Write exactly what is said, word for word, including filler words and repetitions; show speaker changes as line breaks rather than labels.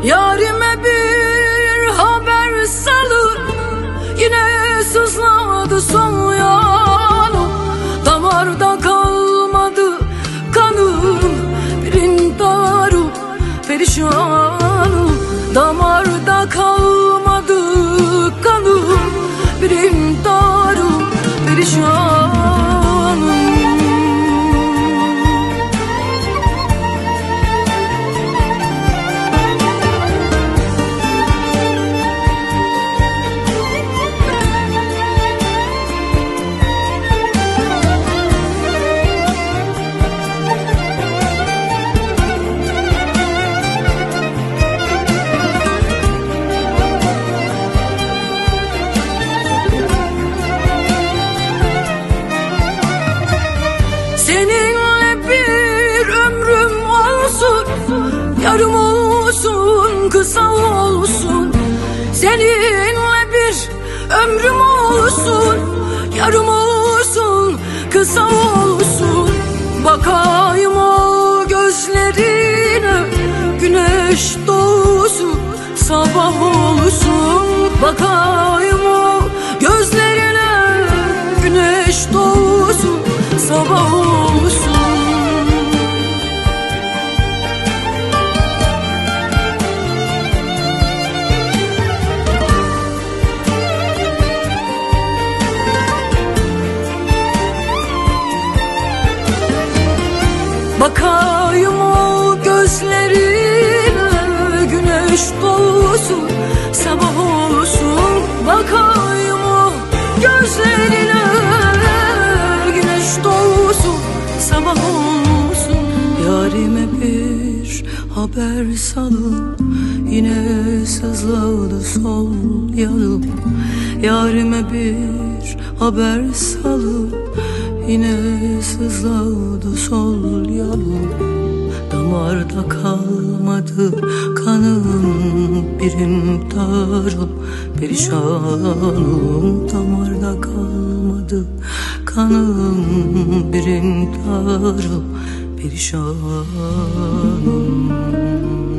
Yarime bir haber salıp yine sızladı son yanım. Damarda kalmadı kanım, bir intiharım perişanım. Damarda kalmadı kanım, bir intiharım perişanım. Seninle bir ömrüm olsun, yarım olsun, kısa olsun. Seninle bir ömrüm olsun, yarım olsun, kısa olsun. Bakayım o gözlerine, güneş doğsun, sabah olsun. Bakayım o gözlerine, güneş doğsun, sabah olsun. Bakayım o gözlerine, güneş doğsun, sabah olsun. Bakayım o gözlerine, güneş doğsun, sabah olsun. Yarime bir haber salıp yine sızladı sol yanım. Yarime bir haber salıp yine sızladı sol yanım. Damarda kalmadı kanım, bir intiharım perişanım. Damarda kalmadı kanım, bir intiharım perişanım.